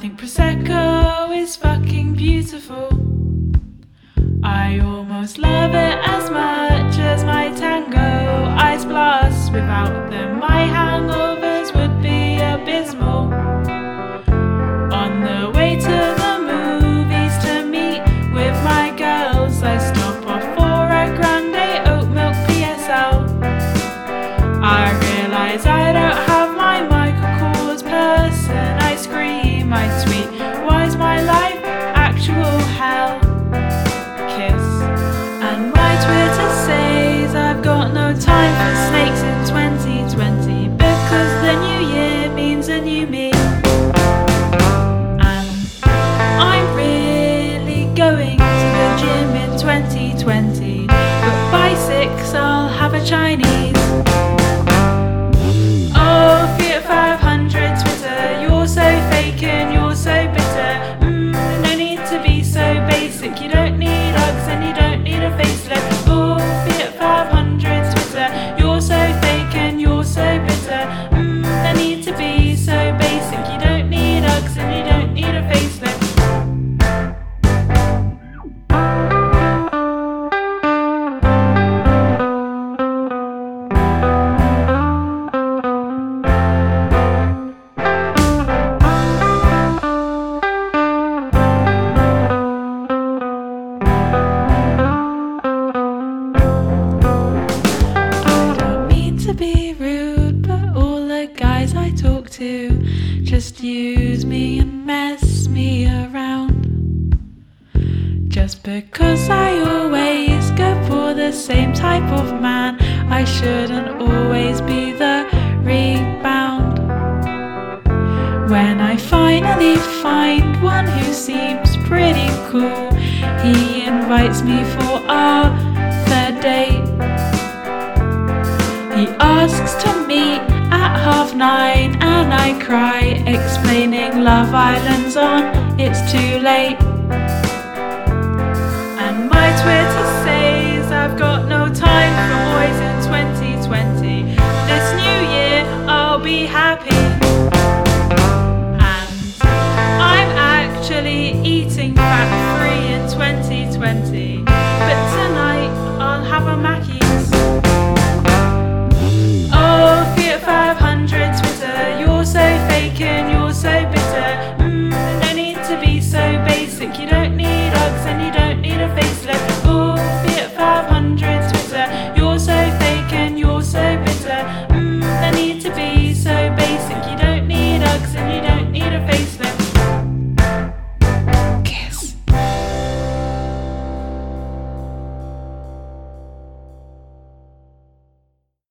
think Prosecco is fucking beautiful. I almost love it as much as my Tango Ice Blast. Without them my hangovers would be abysmal. On the way to the movies to meet with my girls, I stop off for a grande oat milk PSL. I realise I don't have my Michael Kors purse, and I scream, I tweet, why's my life actual hell? Kiss. And my Twitter says I've got no time for snakes in 2020, because the new year means a new me. And I'm really going to the gym in 2020, but by 6 I'll have a Chinese. Oh, Fiat 500 Twitter, you're so fake and you're so bitter. No need to be so basic, you don't need Uggs and you don't need a facelift. Oh, Fiat 500 Twitter, you're so fake and you're so bitter. No need to be so basic, you don't need Uggs and you don't need a facelift. To be rude, but all the guys I talk to just use me and mess me around. Just because I always go for the same type of man, I shouldn't always be the rebound. When I finally find one who seems pretty cool, he invites me for our third date. He asks to meet at 9:30 and I cry, explaining Love Island's on, it's too late. And my Twitter says I've got no time for boys in 2020. This new year I'll be happy. And I'm actually eating fat-free in 2020, but tonight I'll have a Mackey's. Oh, Fiat 500 Twitter, you're so fake